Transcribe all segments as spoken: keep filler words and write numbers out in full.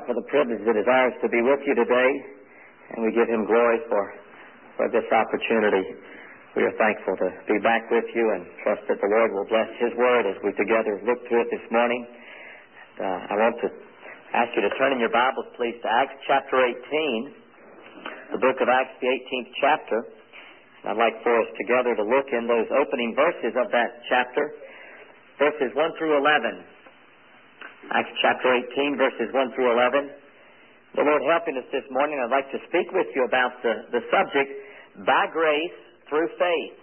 for the privilege that is ours to be with you today, and we give Him glory for, for this opportunity. We are thankful to be back with you and trust that the Lord will bless His Word as we together look through it this morning. Uh, I want to ask you to turn in your Bibles, please, to Acts chapter eighteen, the book of Acts, the eighteenth chapter. I'd like for us together to look in those opening verses of that chapter, verses one through eleven. Acts chapter eighteen, verses one through eleven. The Lord helping us this morning, I'd like to speak with you about the, the subject, by grace through faith.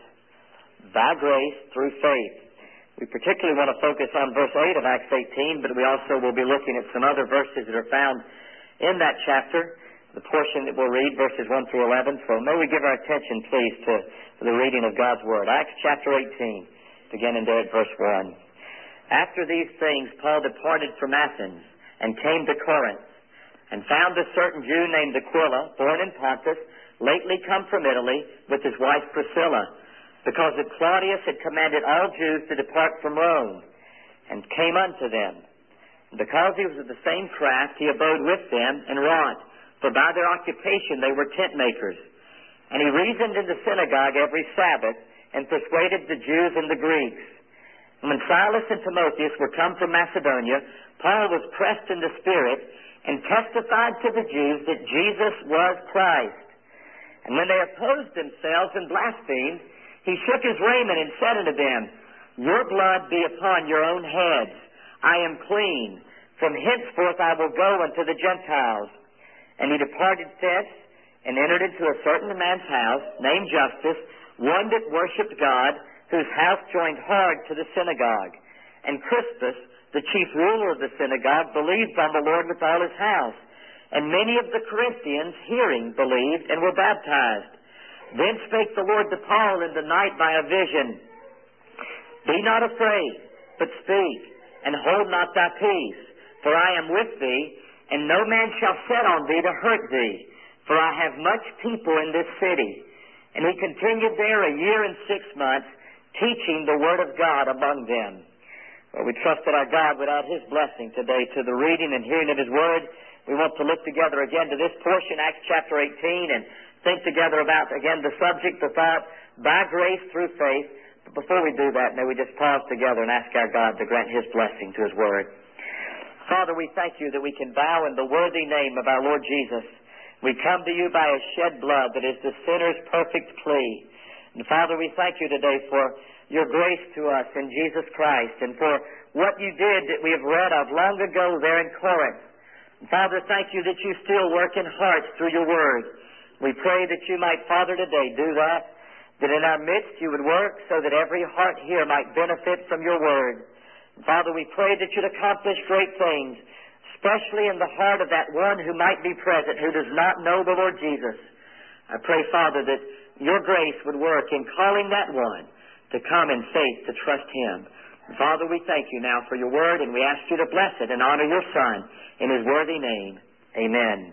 By grace through faith. We particularly want to focus on verse eight of Acts eighteen, but we also will be looking at some other verses that are found in that chapter, the portion that we'll read, verses one through eleven. So may we give our attention, please, to the reading of God's Word. Acts chapter eighteen, beginning there at verse one. After these things, Paul departed from Athens and came to Corinth, and found a certain Jew named Aquila, born in Pontus, lately come from Italy, with his wife Priscilla, because that Claudius had commanded all Jews to depart from Rome, and came unto them. And because he was of the same craft, he abode with them and wrought, for by their occupation they were tent makers. And he reasoned in the synagogue every Sabbath, and persuaded the Jews and the Greeks. And when Silas and Timotheus were come from Macedonia, Paul was pressed in the Spirit, and testified to the Jews that Jesus was Christ. And when they opposed themselves and blasphemed, he shook his raiment and said unto them, Your blood be upon your own heads. I am clean. From henceforth I will go unto the Gentiles. And he departed thence, and entered into a certain man's house, named Justus, one that worshipped God, whose house joined hard to the synagogue. And Crispus, the chief ruler of the synagogue, believed on the Lord with all his house. And many of the Corinthians, hearing, believed, and were baptized. Then spake the Lord to Paul in the night by a vision, Be not afraid, but speak, and hold not thy peace, for I am with thee, and no man shall set on thee to hurt thee, for I have much people in this city. And he continued there a year and six months, teaching the Word of God among them. Well, we trust that our God would add His blessing today to the reading and hearing of His Word. We want to look together again to this portion, Acts chapter eighteen, and think together about, again, the subject, the thought, by grace through faith. But before we do that, may we just pause together and ask our God to grant His blessing to His Word. Father, we thank You that we can bow in the worthy name of our Lord Jesus. We come to You by His shed blood that is the sinner's perfect plea. And Father, we thank You today for Your grace to us in Jesus Christ, and for what You did that we have read of long ago there in Corinth. And Father, thank You that You still work in hearts through Your Word. We pray that You might, Father, today do that, that in our midst You would work so that every heart here might benefit from Your Word. And Father, we pray that You'd accomplish great things, especially in the heart of that one who might be present who does not know the Lord Jesus. I pray, Father, that Your grace would work in calling that one to come in faith to trust Him. And Father, we thank You now for Your Word, and we ask You to bless it and honor Your Son in His worthy name. Amen.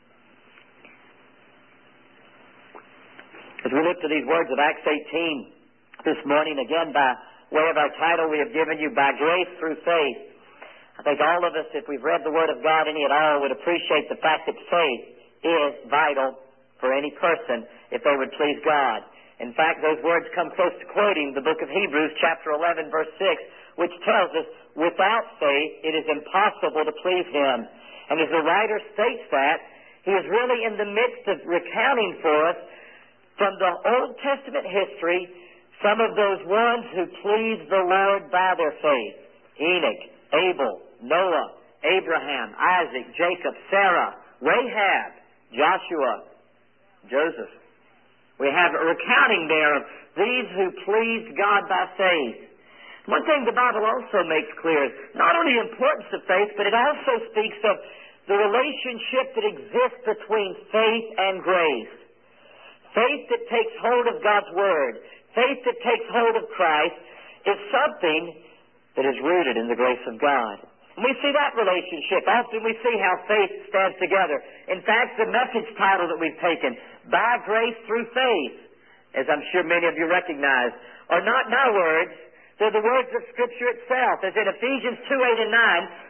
As we look to these words of Acts eighteen this morning, again, by way of our title, we have given you By Grace Through Faith. I think all of us, if we've read the Word of God any at all, would appreciate the fact that faith is vital for any person if they would please God. In fact, those words come close to quoting the book of Hebrews, chapter eleven, verse six, which tells us, without faith it is impossible to please Him. And as the writer states that, he is really in the midst of recounting for us from the Old Testament history some of those ones who pleased the Lord by their faith. Enoch, Abel, Noah, Abraham, Isaac, Jacob, Sarah, Rahab, Joshua, Joseph. We have a recounting there of these who pleased God by faith. One thing the Bible also makes clear is not only the importance of faith, but it also speaks of the relationship that exists between faith and grace. Faith that takes hold of God's Word, faith that takes hold of Christ, is something that is rooted in the grace of God. And we see that relationship. Often we see how faith stands together. In fact, the message title that we've taken, By Grace Through Faith, as I'm sure many of you recognize, are not my words. They're the words of Scripture itself. As in Ephesians two, eight, and nine,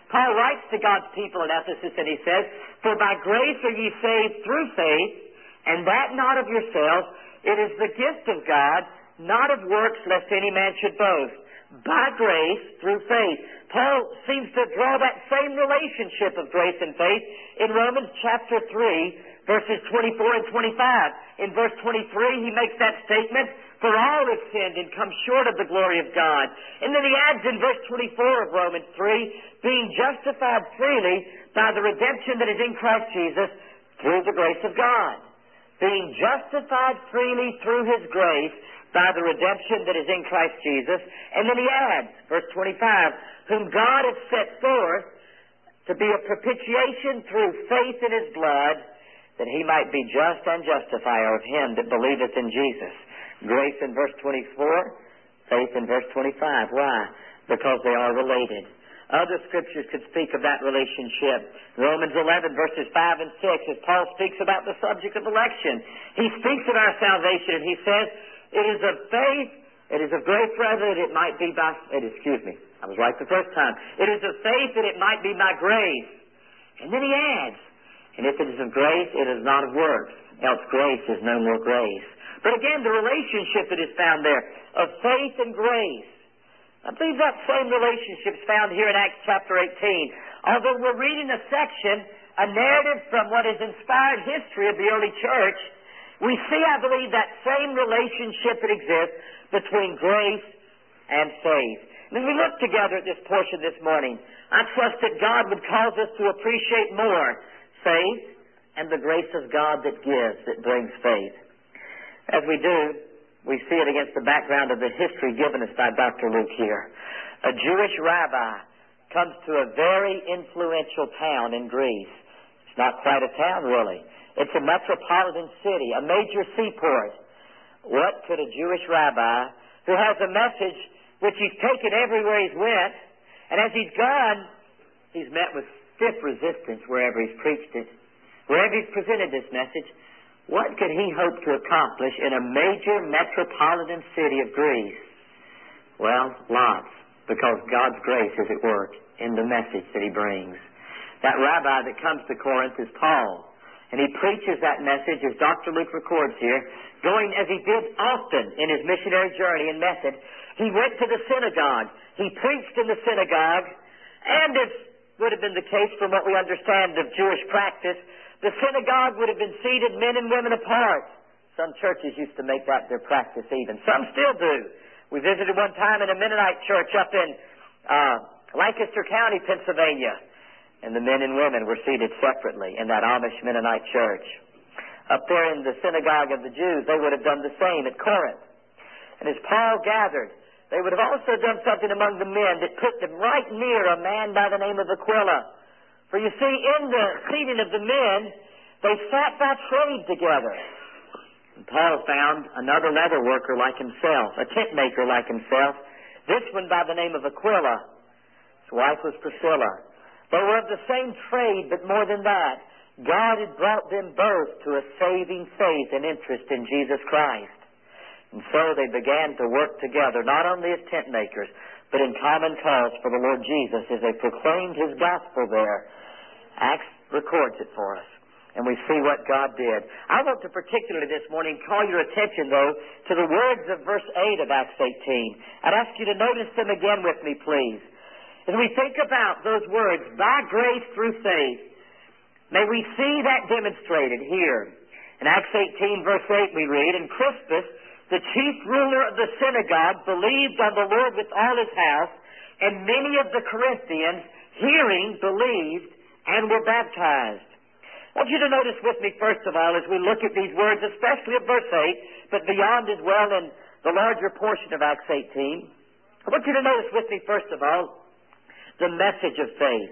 Paul writes to God's people in Ephesus and he says, "For by grace are ye saved through faith, and that not of yourselves. It is the gift of God, not of works, lest any man should boast." By grace through faith. Paul seems to draw that same relationship of grace and faith in Romans chapter three, verses twenty-four and twenty-five. In verse twenty-three, he makes that statement, "For all have sinned and come short of the glory of God." And then he adds in verse twenty-four of Romans three, "Being justified freely by the redemption that is in Christ Jesus through the grace of God." Being justified freely through His grace by the redemption that is in Christ Jesus. And then he adds, verse twenty-five, "Whom God hath set forth to be a propitiation through faith in His blood, that He might be just and justifier of him that believeth in Jesus." Grace in verse twenty-four, faith in verse twenty-five. Why? Because they are related. Other scriptures could speak of that relationship. Romans eleven, verses five and six, as Paul speaks about the subject of election. He speaks of our salvation, and he says, "It is of faith, it is of grace rather that it might be by," it, excuse me, I was right the first time. "It is of faith that it might be by grace." And then he adds, "And if it is of grace, it is not of works, else grace is no more grace." But again, the relationship that is found there of faith and grace. I believe that same relationship is found here in Acts chapter eighteen. Although we're reading a section, a narrative from what is inspired history of the early church, we see, I believe, that same relationship that exists between grace and faith. And as we look together at this portion this morning, I trust that God would cause us to appreciate more faith and the grace of God that gives, that brings faith. As we do, we see it against the background of the history given us by Doctor Luke here. A Jewish rabbi comes to a very influential town in Greece. It's not quite a town, really. It's a metropolitan city, a major seaport. What could a Jewish rabbi, who has a message which he's taken everywhere he's went, and as he's gone, he's met with stiff resistance wherever he's preached it, wherever he's presented this message, what could he hope to accomplish in a major metropolitan city of Greece? Well, lots, because God's grace is at work in the message that he brings. That rabbi that comes to Corinth is Paul, and he preaches that message, as Doctor Luke records here, going as he did often in his missionary journey and method. He went to the synagogue. He preached in the synagogue, and as would have been the case from what we understand of Jewish practice, the synagogue would have been seated men and women apart. Some churches used to make that their practice even. Some still do. We visited one time in a Mennonite church up in uh, Lancaster County, Pennsylvania, and the men and women were seated separately in that Amish Mennonite church. Up there in the synagogue of the Jews, they would have done the same at Corinth. And as Paul gathered, they would have also done something among the men that put them right near a man by the name of Aquila. For you see, in the seating of the men, they sat by trade together. And Paul found another leather worker like himself, a tent maker like himself, this one by the name of Aquila. His wife was Priscilla. They were of the same trade, but more than that, God had brought them both to a saving faith and interest in Jesus Christ. And so they began to work together, not only as tent makers, but in common cause for the Lord Jesus as they proclaimed His gospel there. Acts records it for us, and we see what God did. I want to particularly this morning call your attention, though, to the words of verse eight of Acts eighteen. I'd ask you to notice them again with me, please. As we think about those words, by grace through faith, may we see that demonstrated here. In Acts eighteen, verse eight, we read, "And Crispus, the chief ruler of the synagogue, believed on the Lord with all his house, and many of the Corinthians, hearing, believed, and were baptized." I want you to notice with me, first of all, as we look at these words, especially at verse eight, but beyond as well in the larger portion of Acts eighteen. I want you to notice with me, first of all, the message of faith.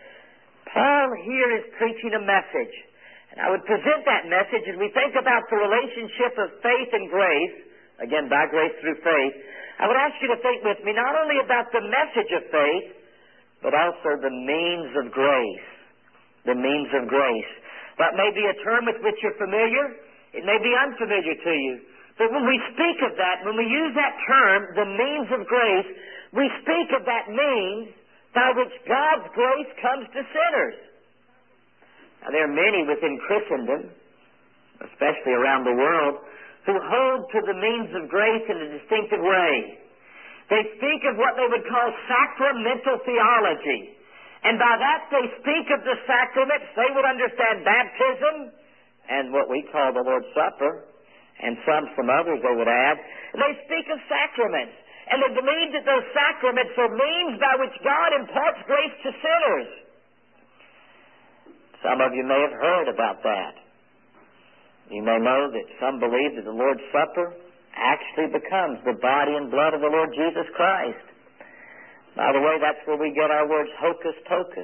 Paul here is preaching a message. And I would present that message as we think about the relationship of faith and grace, again, by grace through faith. I would ask you to think with me not only about the message of faith, but also the means of grace. The means of grace. That may be a term with which you're familiar. It may be unfamiliar to you. But when we speak of that, when we use that term, the means of grace, we speak of that means by which God's grace comes to sinners. Now, there are many within Christendom, especially around the world, who hold to the means of grace in a distinctive way. They speak of what they would call sacramental theology. And by that they speak of the sacraments. They would understand baptism and what we call the Lord's Supper, and some from others they would add. They speak of sacraments. And they believe that those sacraments are means by which God imparts grace to sinners. Some of you may have heard about that. You may know that some believe that the Lord's Supper actually becomes the body and blood of the Lord Jesus Christ. By the way, that's where we get our words hocus pocus.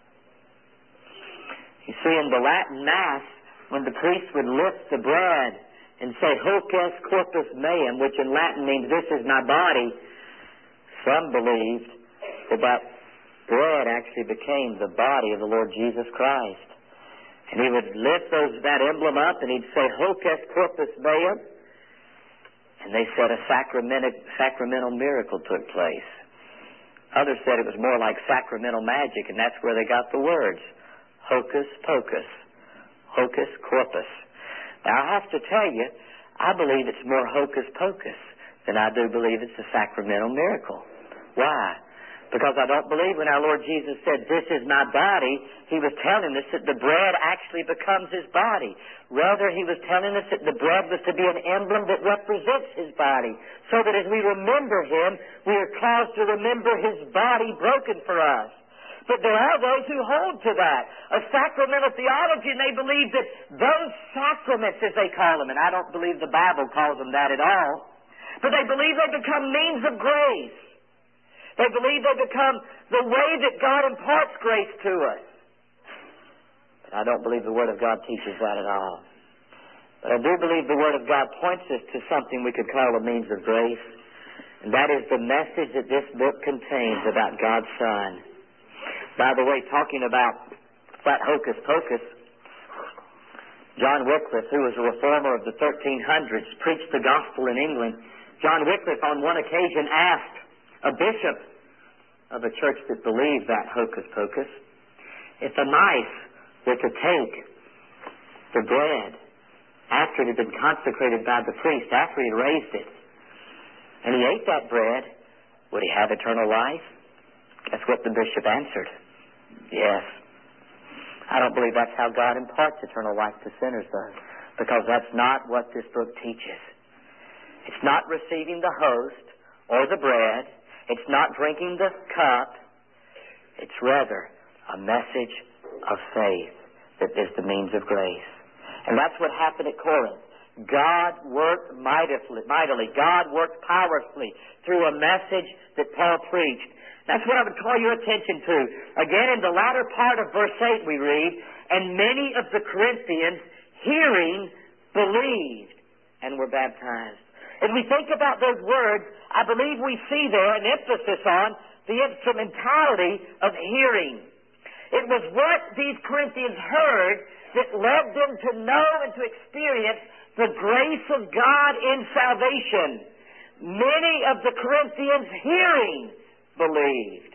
You see, in the Latin Mass, when the priest would lift the bread and say, hoc est corpus meum, which in Latin means, this is my body, some believed that that bread actually became the body of the Lord Jesus Christ. And he would lift those, that emblem up, and he'd say, hoc est corpus meum. And they said a sacramental, sacramental miracle took place. Others said it was more like sacramental magic, and that's where they got the words, hocus pocus, hocus corpus. Now, I have to tell you, I believe it's more hocus pocus than I do believe it's a sacramental miracle. Why? Because I don't believe when our Lord Jesus said, this is my body, he was telling us that the bread actually becomes his body. Rather, he was telling us that the bread was to be an emblem that represents his body, so that as we remember him, we are caused to remember his body broken for us. But there are those who hold to that, a sacramental theology, and they believe that those sacraments, as they call them, and I don't believe the Bible calls them that at all, but they believe they become means of grace. They believe they become the way that God imparts grace to us. But I don't believe the Word of God teaches that at all. But I do believe the Word of God points us to something we could call a means of grace, and that is the message that this book contains about God's Son. By the way, talking about that hocus pocus, John Wycliffe, who was a reformer of the thirteen hundreds, preached the gospel in England. John Wycliffe on one occasion asked a bishop of a church that believed that hocus pocus, if a mice were to take the bread after it had been consecrated by the priest, after he had raised it, and he ate that bread, would he have eternal life? That's what the bishop answered. Yes. I don't believe that's how God imparts eternal life to sinners, though, because that's not what this book teaches. It's not receiving the host or the bread. It's not drinking the cup. It's rather a message of faith that is the means of grace. And that's what happened at Corinth. God worked mightily, mightily. God worked powerfully through a message that Paul preached. That's what I would call your attention to. Again, in the latter part of verse eight we read, and many of the Corinthians, hearing, believed and were baptized. As we think about those words, I believe we see there an emphasis on the instrumentality of hearing. It was what these Corinthians heard that led them to know and to experience the grace of God in salvation. Many of the Corinthians hearing believed.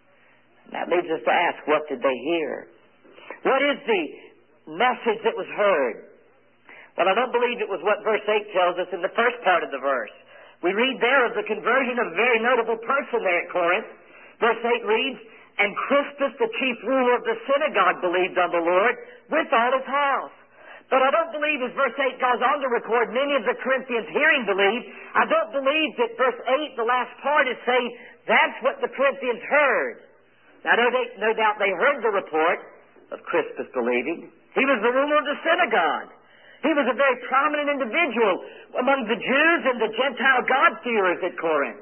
And that leads us to ask, what did they hear? What is the message that was heard? Well, I don't believe it was what verse eight tells us in the first part of the verse. We read there of the conversion of a very notable person there at Corinth. Verse eight reads, and Crispus, the chief ruler of the synagogue, believed on the Lord with all his house. But I don't believe, as verse eight goes on to record, many of the Corinthians hearing believed. I don't believe that verse eight, the last part, is saying that's what the Corinthians heard. Now, no, they, no doubt they heard the report of Crispus believing. He was the ruler of the synagogue. He was a very prominent individual among the Jews and the Gentile God-fearers at Corinth.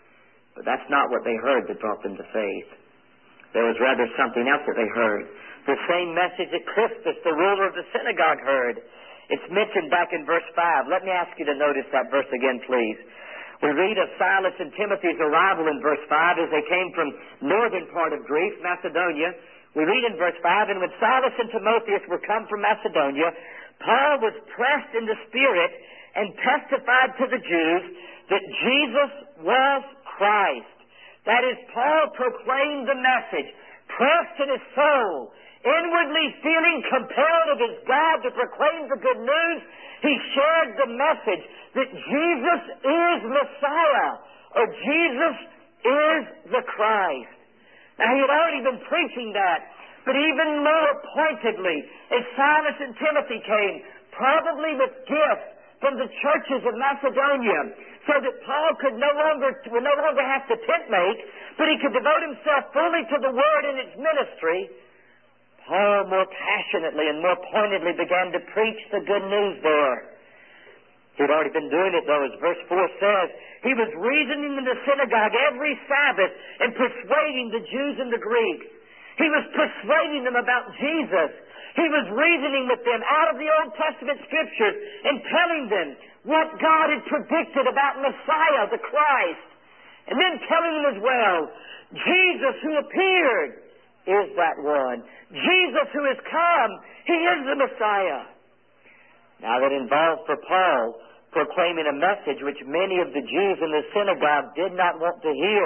But that's not what they heard that brought them to faith. There was rather something else that they heard. The same message that Crispus, the ruler of the synagogue, heard. It's mentioned back in verse five. Let me ask you to notice that verse again, please. We read of Silas and Timothy's arrival in verse five as they came from northern part of Greece, Macedonia. We read in verse five, and when Silas and Timotheus were come from Macedonia, Paul was pressed in the Spirit and testified to the Jews that Jesus was Christ. That is, Paul proclaimed the message, pressed in his soul, inwardly feeling compelled of his God to proclaim the good news. He shared the message that Jesus is Messiah, or Jesus is the Christ. Now, he had already been preaching that, but even more pointedly, as Silas and Timothy came, probably with gifts from the churches of Macedonia, so that Paul could no longer, would no longer have to tent make, but he could devote himself fully to the Word and its ministry. Paul more passionately and more pointedly began to preach the good news there. He'd already been doing it, though, as verse four says. He was reasoning in the synagogue every Sabbath and persuading the Jews and the Greeks. He was persuading them about Jesus. He was reasoning with them out of the Old Testament Scriptures and telling them what God had predicted about Messiah, the Christ. And then telling them as well, Jesus who appeared is that one. Jesus who has come, He is the Messiah. Now that involved for Paul proclaiming a message which many of the Jews in the synagogue did not want to hear.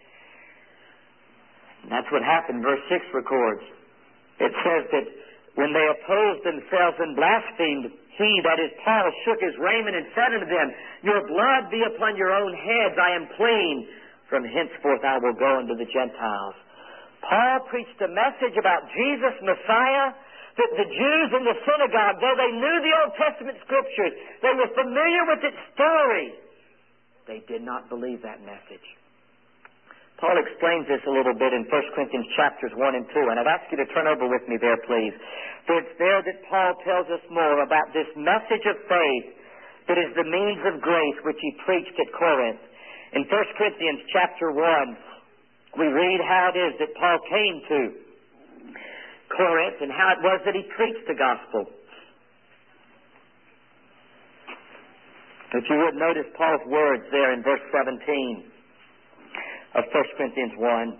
And that's what happened, verse six records. It says that when they opposed themselves and blasphemed, he, that is Paul, shook his raiment and said unto them, Your blood be upon your own heads, I am clean. From henceforth I will go unto the Gentiles. Paul preached a message about Jesus, Messiah, that the Jews in the synagogue, though they knew the Old Testament Scriptures, they were familiar with its story, they did not believe that message. Paul explains this a little bit in First Corinthians chapters one and two, and I'd ask you to turn over with me there, please. For it's there that Paul tells us more about this message of faith that is the means of grace which he preached at Corinth. In First Corinthians chapter one, we read how it is that Paul came to Corinth and how it was that he preached the gospel. If you would notice Paul's words there in verse seventeen of First Corinthians one.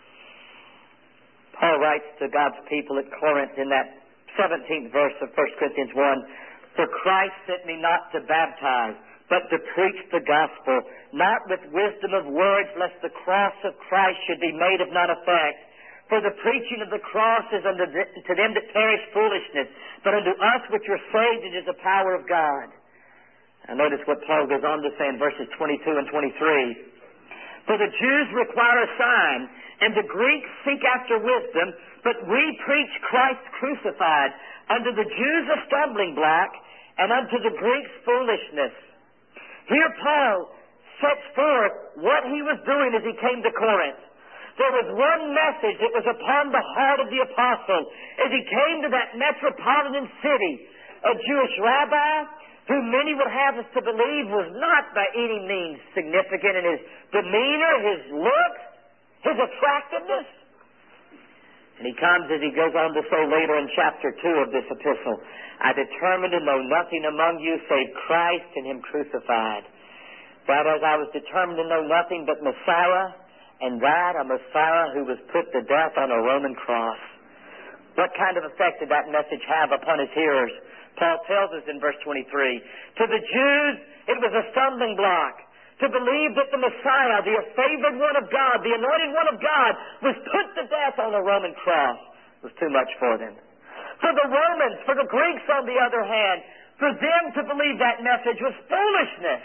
Paul writes to God's people at Corinth in that seventeenth verse of First Corinthians one, For Christ sent me not to baptize, but to preach the gospel, not with wisdom of words, lest the cross of Christ should be made of none effect. For the preaching of the cross is unto the, to them that perish foolishness, but unto us which are saved it is the power of God. Now notice what Paul goes on to say in verses twenty-two and twenty-three. For the Jews require a sign, and the Greeks seek after wisdom, but we preach Christ crucified, unto the Jews a stumbling block, and unto the Greeks foolishness. Here Paul sets forth what he was doing as he came to Corinth. There was one message that was upon the heart of the apostle as he came to that metropolitan city, a Jewish rabbi who many would have us to believe was not by any means significant in his demeanor, his looks, his attractiveness. And he comes, as he goes on to say later in chapter two of this epistle, I determined to know nothing among you save Christ and Him crucified. That as I was determined to know nothing but Messiah, and that a Messiah who was put to death on a Roman cross. What kind of effect did that message have upon his hearers? Paul tells us in verse twenty-three, To the Jews it was a stumbling block to believe that the Messiah, the favored one of God, the anointed one of God, was put to death on a Roman cross. It was too much for them. For the Romans, for the Greeks on the other hand, for them to believe that message was foolishness.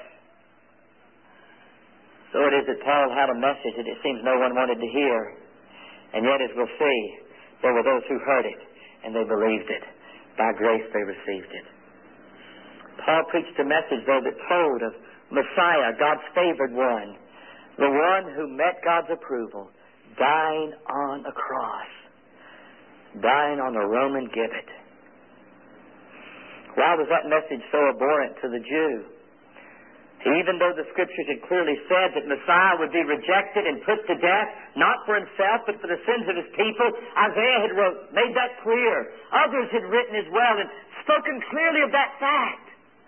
So it is that Paul had a message that it seems no one wanted to hear. And yet, as we'll see, there were those who heard it, and they believed it. By grace they received it. Paul preached a message, though, that told of Messiah, God's favored one, the one who met God's approval, dying on a cross, dying on a Roman gibbet. Why was that message so abhorrent to the Jew? Even though the Scriptures had clearly said that Messiah would be rejected and put to death, not for himself, but for the sins of his people, Isaiah had wrote, made that clear. Others had written as well and spoken clearly of that fact.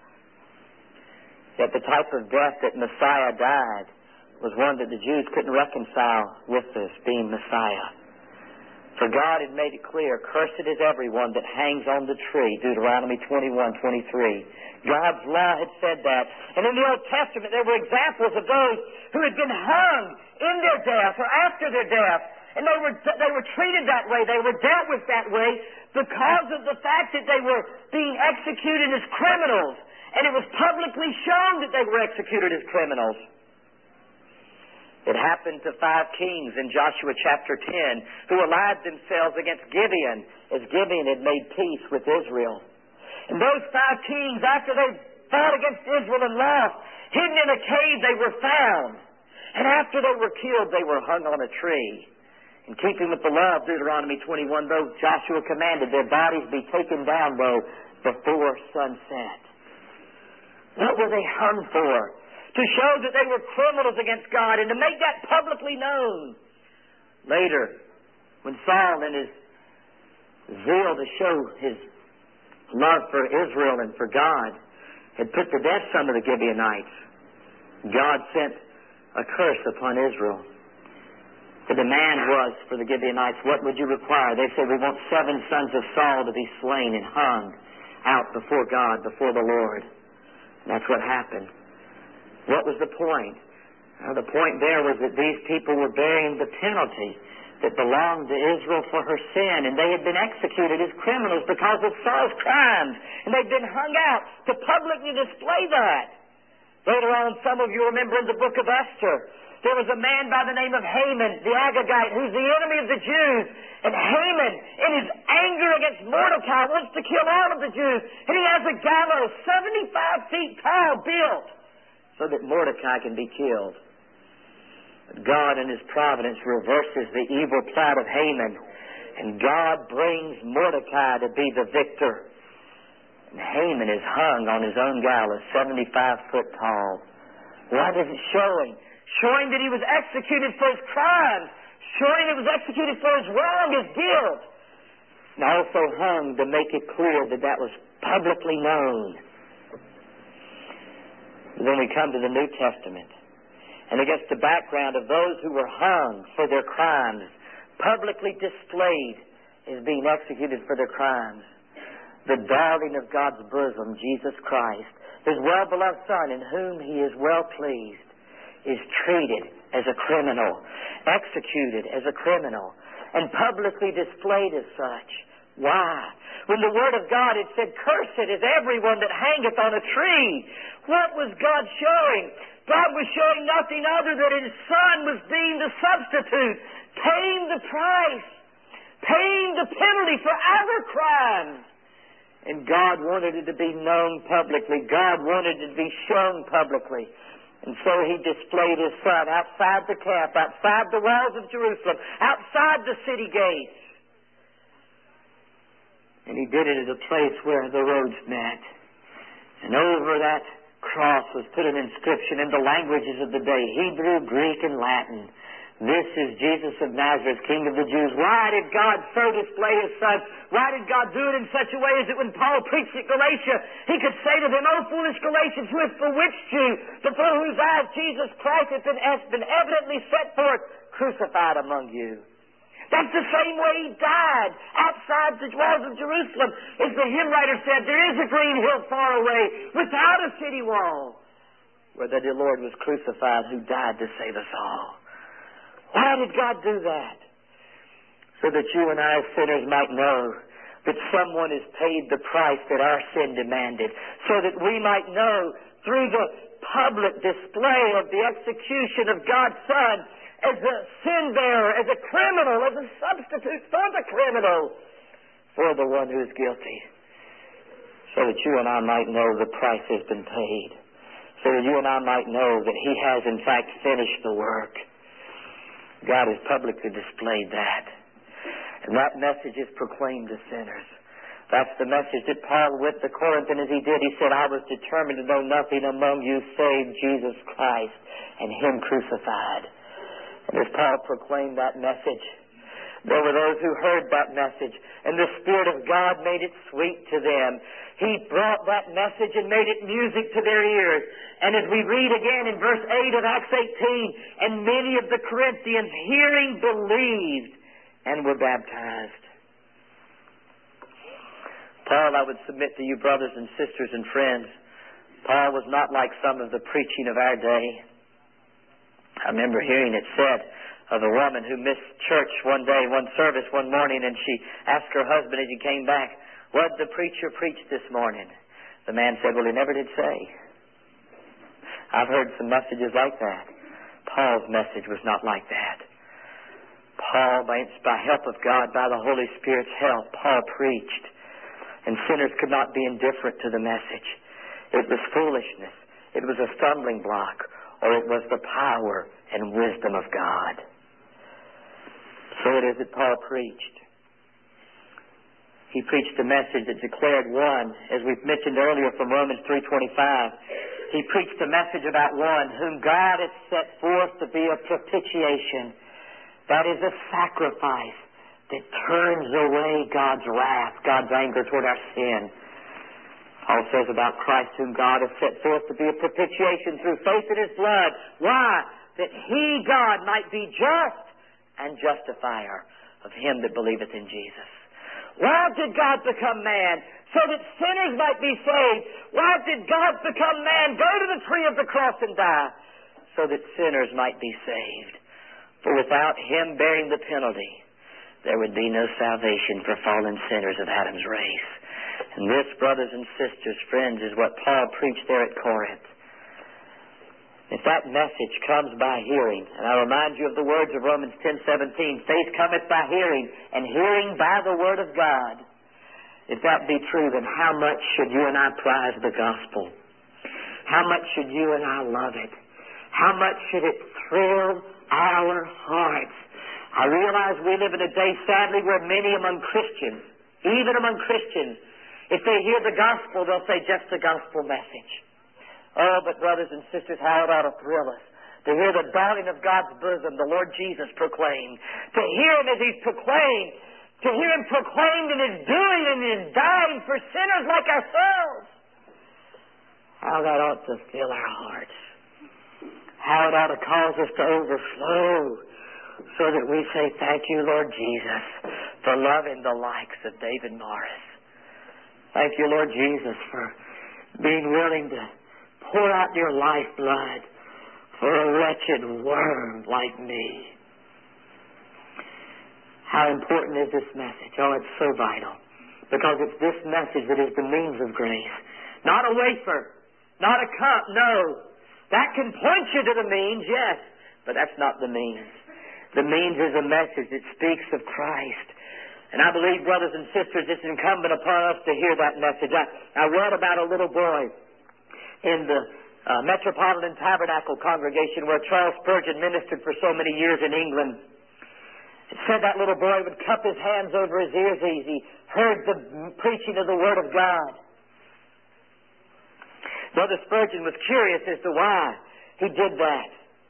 Yet the type of death that Messiah died was one that the Jews couldn't reconcile with this, being Messiah. For God had made it clear, cursed is everyone that hangs on the tree, Deuteronomy twenty-one twenty-three. God's law had said that. And in the Old Testament, there were examples of those who had been hung in their death or after their death. And they were, they were treated that way. They were dealt with that way because of the fact that they were being executed as criminals. And it was publicly shown that they were executed as criminals. It happened to five kings in Joshua chapter ten who allied themselves against Gibeon as Gibeon had made peace with Israel. And those five kings, after they fought against Israel and lost, hidden in a cave they were found. And after they were killed, they were hung on a tree. In keeping with the law of Deuteronomy twenty-one, though, Joshua commanded their bodies be taken down, though, before sunset. What were they hung for? To show that they were criminals against God and to make that publicly known. Later, when Saul, in his zeal to show his love for Israel and for God, had put to death some of the Gibeonites, God sent a curse upon Israel. The demand was for the Gibeonites, what would you require? They said, we want seven sons of Saul to be slain and hung out before God, before the Lord. And that's what happened. What was the point? Uh, the point there was that these people were bearing the penalty that belonged to Israel for her sin, and they had been executed as criminals because of Saul's crimes, and they'd been hung out to publicly display that. Later on, some of you remember in the book of Esther, there was a man by the name of Haman, the Agagite, who's the enemy of the Jews. And Haman, in his anger against Mordecai, wants to kill all of the Jews. And he has a gallows seventy-five feet tall built so that Mordecai can be killed. But God in His providence reverses the evil plot of Haman, and God brings Mordecai to be the victor. And Haman is hung on his own gallows, seventy-five foot tall. What is it showing? Showing that he was executed for his crimes. Showing he was executed for his wrong, his guilt. And also hung to make it clear that that was publicly known. Then we come to the New Testament. And against the background of those who were hung for their crimes, publicly displayed as being executed for their crimes, the darling of God's bosom, Jesus Christ, His well-beloved Son, in whom He is well pleased, is treated as a criminal, executed as a criminal, and publicly displayed as such. Why? When the Word of God had said, cursed is everyone that hangeth on a tree. What was God showing? God was showing nothing other than His Son was being the substitute, paying the price, paying the penalty for our crimes. And God wanted it to be known publicly. God wanted it to be shown publicly. And so He displayed His Son outside the camp, outside the walls of Jerusalem, outside the city gates. And He did it at a place where the roads met. And over that cross was put an inscription in the languages of the day, Hebrew, Greek, and Latin. This is Jesus of Nazareth, King of the Jews. Why did God so display His Son? Why did God do it in such a way as that when Paul preached at Galatia, he could say to them, O foolish Galatians, who has bewitched you, before whose eyes Jesus Christ has been, has been evidently set forth, crucified among you. That's the same way He died outside the walls of Jerusalem. As the hymn writer said, there is a green hill far away, without a city wall, where the dear Lord was crucified, who died to save us all. Why did God do that? So that you and I, sinners, might know that someone has paid the price that our sin demanded. So that we might know, through the public display of the execution of God's Son, as a sin bearer, as a criminal, as a substitute for the criminal, for the one who is guilty. So that you and I might know the price has been paid. So that you and I might know that He has in fact finished the work. God has publicly displayed that. And that message is proclaimed to sinners. That's the message that Paul went to Corinth, and as he did, he said, I was determined to know nothing among you save Jesus Christ and Him crucified. And as Paul proclaimed that message, there were those who heard that message, and the Spirit of God made it sweet to them. He brought that message and made it music to their ears. And as we read again in verse eight of Acts eighteen, and many of the Corinthians hearing believed, and were baptized. Paul, I would submit to you, brothers and sisters and friends, Paul was not like some of the preaching of our day. I remember hearing it said of a woman who missed church one day, one service one morning, and she asked her husband as he came back, "What did the preacher preach this morning?" The man said, "Well, he never did say." I've heard some messages like that. Paul's message was not like that. Paul, by, by help of God, by the Holy Spirit's help, Paul preached. And sinners could not be indifferent to the message. It was foolishness. It was a stumbling block. Or it was the power and wisdom of God. So it is that Paul preached. He preached a message that declared one, as we've mentioned earlier from Romans three twenty-five, he preached a message about one whom God has set forth to be a propitiation. That is a sacrifice that turns away God's wrath, God's anger toward our sin. Paul says about Christ, whom God has set forth to be a propitiation through faith in His blood. Why? That He, God, might be just and justifier of him that believeth in Jesus. Why did God become man? So that sinners might be saved. Why did God become man? Go to the tree of the cross and die. So that sinners might be saved. For without Him bearing the penalty, there would be no salvation for fallen sinners of Adam's race. And this, brothers and sisters, friends, is what Paul preached there at Corinth. If that message comes by hearing, and I remind you of the words of Romans ten seventeen, faith cometh by hearing, and hearing by the Word of God. If that be true, then how much should you and I prize the gospel? How much should you and I love it? How much should it thrill our hearts? I realize we live in a day, sadly, where many among Christians, even among Christians, if they hear the gospel, they'll say just the gospel message. Oh, but brothers and sisters, how it ought to thrill us to hear the dawning of God's bosom, the Lord Jesus proclaimed, to hear Him as He's proclaimed, to hear Him proclaimed in His doing and His dying for sinners like ourselves. How that ought to fill our hearts. How it ought to cause us to overflow so that we say, thank you, Lord Jesus, for loving the likes of David Morris. Thank you, Lord Jesus, for being willing to pour out your lifeblood for a wretched worm like me. How important is this message? Oh, it's so vital. Because it's this message that is the means of grace. Not a wafer, not a cup, no. That can point you to the means, yes, but that's not the means. The means is a message that speaks of Christ. And I believe, brothers and sisters, it's incumbent upon us to hear that message. I, I read about a little boy in the uh, Metropolitan Tabernacle congregation where Charles Spurgeon ministered for so many years in England. It said that little boy would cup his hands over his ears as he heard the preaching of the Word of God. Brother Spurgeon was curious as to why he did that.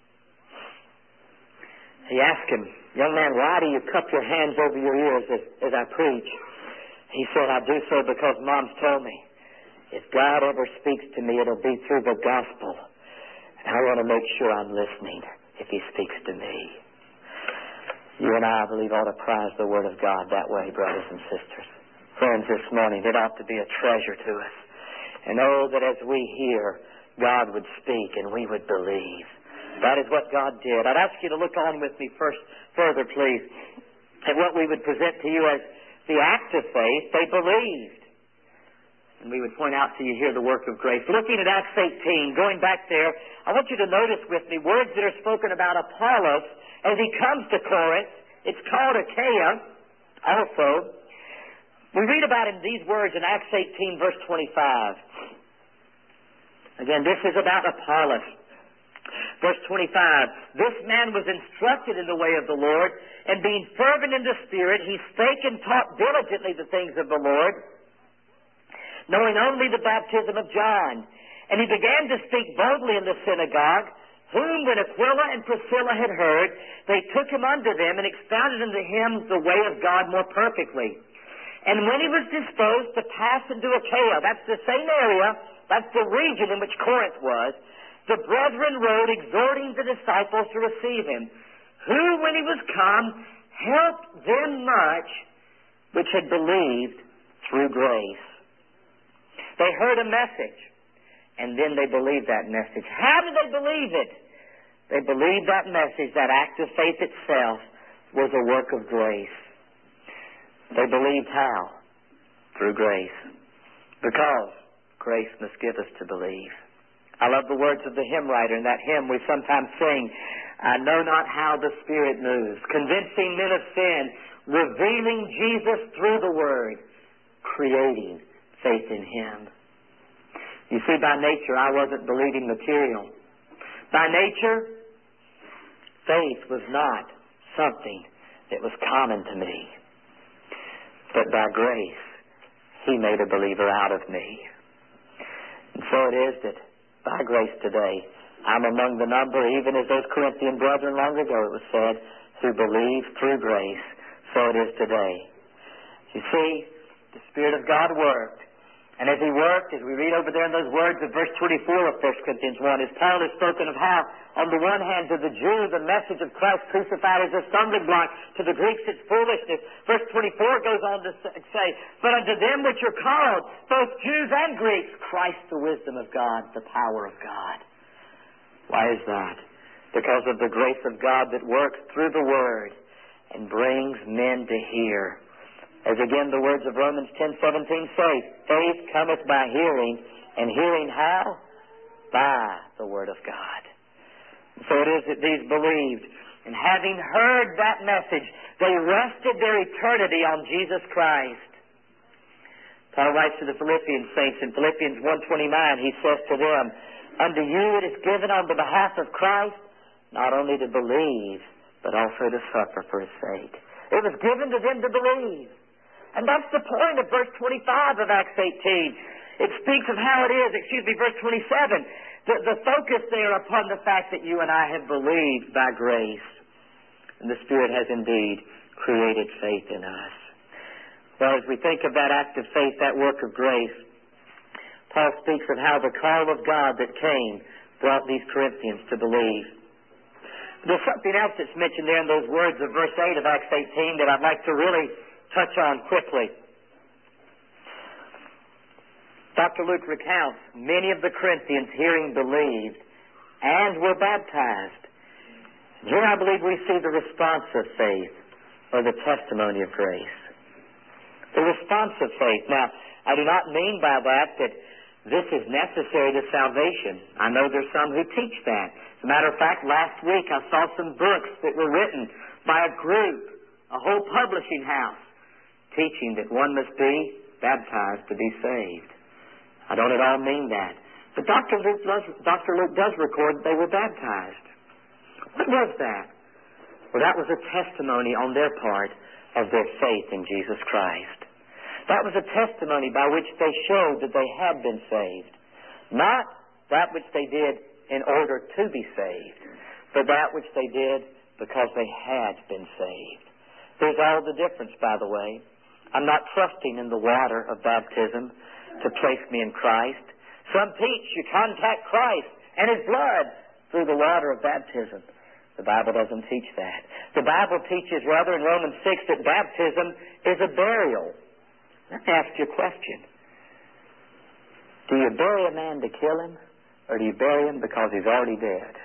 He asked him, young man, why do you cup your hands over your ears as, as I preach? He said, I do so because Mom's told me, if God ever speaks to me, it'll be through the gospel. And I want to make sure I'm listening if He speaks to me. You and I, I believe, ought to prize the Word of God that way, brothers and sisters. Friends, this morning, it ought to be a treasure to us. And oh, that as we hear, God would speak and we would believe. That is what God did. I'd ask you to look on with me first, further, please, at what we would present to you as the act of faith. They believed. And we would point out to you here the work of grace. Looking at Acts eighteen, going back there, I want you to notice with me words that are spoken about Apollos as he comes to Corinth. It's called Achaia also. We read about in these words in Acts eighteen, verse twenty-five. Again, this is about Apollos. Verse twenty-five, this man was instructed in the way of the Lord, and being fervent in the Spirit, he spake and taught diligently the things of the Lord, knowing only the baptism of John. And he began to speak boldly in the synagogue, whom when Aquila and Priscilla had heard, they took him unto them and expounded unto him the way of God more perfectly. And when he was disposed to pass into Achaia, that's the same area, that's the region in which Corinth was, the brethren wrote, exhorting the disciples to receive him, who, when he was come, helped them much which had believed through grace. They heard a message, and then they believed that message. How did they believe it? They believed that message, that act of faith itself, was a work of grace. They believed how? Through grace. Because grace must give us to believe. I love the words of the hymn writer in that hymn we sometimes sing, I know not how the Spirit moves, convincing men of sin, revealing Jesus through the Word, creating faith in Him. You see, by nature, I wasn't believing material. By nature, faith was not something that was common to me. But by grace, He made a believer out of me. And so it is that by grace today, I'm among the number, even as those Corinthian brethren long ago it was said, who believe through grace. So it is today. You see, the Spirit of God worked. And as He worked, as we read over there in those words of verse twenty-four of First Corinthians one, as Paul has spoken of how, on the one hand, to the Jew, the message of Christ crucified is a stumbling block. To the Greeks, it's foolishness. Verse twenty-four goes on to say, but unto them which are called, both Jews and Greeks, Christ the wisdom of God, the power of God. Why is that? Because of the grace of God that works through the Word and brings men to hear. As again the words of Romans ten seventeen say, faith cometh by hearing, and hearing how? By the Word of God. And so it is that these believed, and having heard that message, they rested their eternity on Jesus Christ. Paul writes to the Philippians saints in Philippians one twenty-nine, he says to them, unto you it is given on the behalf of Christ, not only to believe, but also to suffer for His sake. It was given to them to believe. And that's the point of verse twenty-five of Acts eighteen. It speaks of how it is, excuse me, verse twenty-seven. The, the focus there upon the fact that you and I have believed by grace. And the Spirit has indeed created faith in us. Well, as we think of that act of faith, that work of grace, Paul speaks of how the call of God that came brought these Corinthians to believe. There's something else that's mentioned there in those words of verse eight of Acts eighteen that I'd like to really touch on quickly. Doctor Luke recounts many of the Corinthians hearing believed and were baptized. Here I believe we see the response of faith, or the testimony of grace. The response of faith. Now, I do not mean by that that this is necessary to salvation. I know there's some who teach that. As a matter of fact, last week I saw some books that were written by a group, a whole publishing house, teaching that one must be baptized to be saved. I don't at all mean that. But Doctor Luke does, Doctor Luke does record they were baptized. What was that? Well, that was a testimony on their part of their faith in Jesus Christ. That was a testimony by which they showed that they had been saved. Not that which they did in order to be saved, but that which they did because they had been saved. There's all the difference, by the way. I'm not trusting in the water of baptism to place me in Christ. Some teach you contact Christ and His blood through the water of baptism. The Bible doesn't teach that. The Bible teaches rather in Romans six that baptism is a burial. Let me ask you a question. Do you bury a man to kill him, or do you bury him because he's already dead?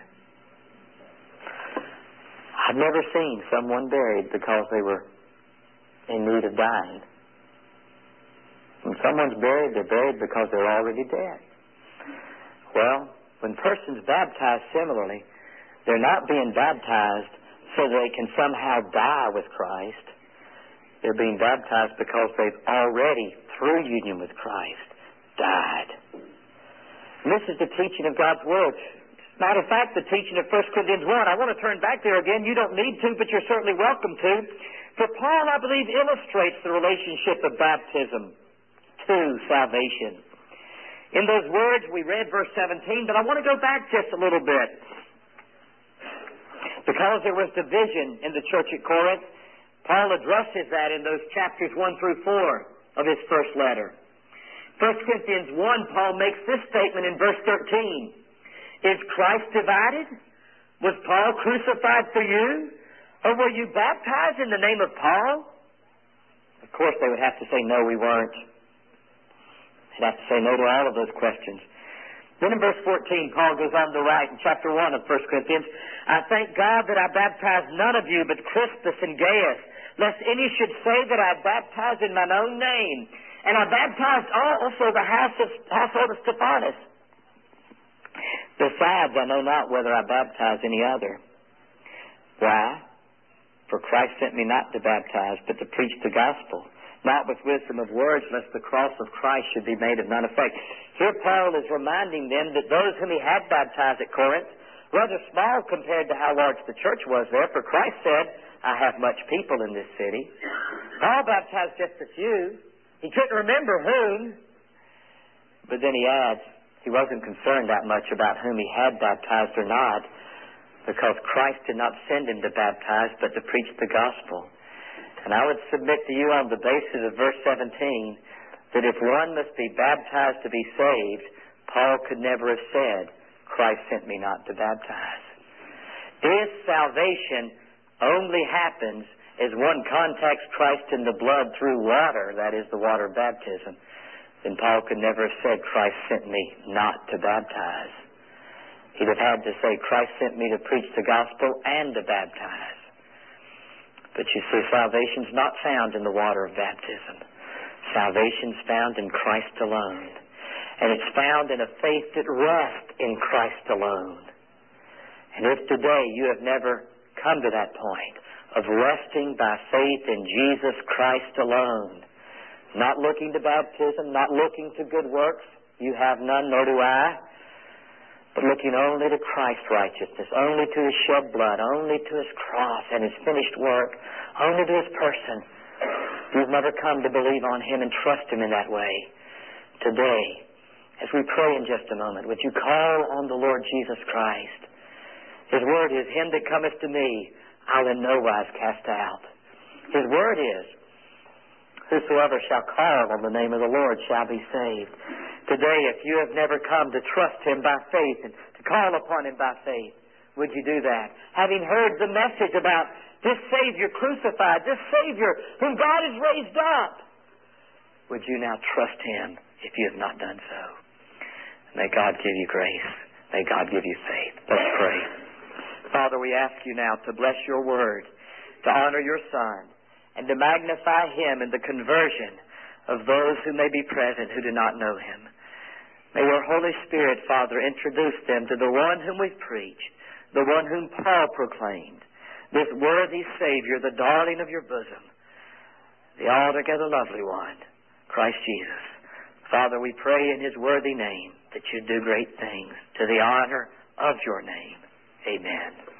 I've never seen someone buried because they were in need of dying. When someone's buried, they're buried because they're already dead. Well, when persons baptized similarly, they're not being baptized so that they can somehow die with Christ. They're being baptized because they've already, through union with Christ, died. And this is the teaching of God's Word. As a matter of fact, the teaching of First Corinthians one, I want to turn back there again. You don't need to, but you're certainly welcome to. For Paul, I believe, illustrates the relationship of baptism to salvation. In those words, we read verse seventeen, but I want to go back just a little bit. Because there was division in the church at Corinth, Paul addresses that in those chapters one through four of his first letter. First Corinthians one, Paul makes this statement in verse thirteen. Is Christ divided? Was Paul crucified for you? Or were you baptized in the name of Paul? Of course, they would have to say, no, we weren't. They'd have to say no to all of those questions. Then in verse fourteen, Paul goes on to write in chapter one of First Corinthians, I thank God that I baptized none of you but Crispus and Gaius, lest any should say that I baptized in mine own name. And I baptized also the house of, household of Stephanus. Besides, I know not whether I baptize any other. Why? For Christ sent me not to baptize, but to preach the gospel, not with wisdom of words, lest the cross of Christ should be made of none effect. Here Paul is reminding them that those whom he had baptized at Corinth, rather small compared to how large the church was there, for Christ said, I have much people in this city. Paul baptized just a few. He couldn't remember whom. But then he adds, he wasn't concerned that much about whom he had baptized or not, because Christ did not send him to baptize, but to preach the gospel. And I would submit to you on the basis of verse seventeen that if one must be baptized to be saved, Paul could never have said, Christ sent me not to baptize. If salvation only happens as one contacts Christ in the blood through water, that is the water of baptism, then Paul could never have said, Christ sent me not to baptize. He'd have had to say, Christ sent me to preach the gospel and to baptize. But you see, salvation's not found in the water of baptism. Salvation's found in Christ alone. And it's found in a faith that rests in Christ alone. And if today you have never come to that point of resting by faith in Jesus Christ alone, not looking to baptism, not looking to good works, you have none, nor do I, but looking only to Christ's righteousness, only to His shed blood, only to His cross and His finished work, only to His person. You've never come to believe on Him and trust Him in that way. Today, as we pray in just a moment, would you call on the Lord Jesus Christ? His word is, Him that cometh to me, I'll in no wise cast out. His word is, whosoever shall call on the name of the Lord shall be saved. Today, if you have never come to trust Him by faith and to call upon Him by faith, would you do that? Having heard the message about this Savior crucified, this Savior whom God has raised up, would you now trust Him if you have not done so? May God give you grace. May God give you faith. Let's pray. Father, we ask you now to bless your word, to honor your Son, and to magnify Him in the conversion of those who may be present who do not know Him. May your Holy Spirit, Father, introduce them to the one whom we've preached, the one whom Paul proclaimed, this worthy Savior, the darling of your bosom, the altogether lovely one, Christ Jesus. Father, we pray in His worthy name that you do great things to the honor of your name. Amen.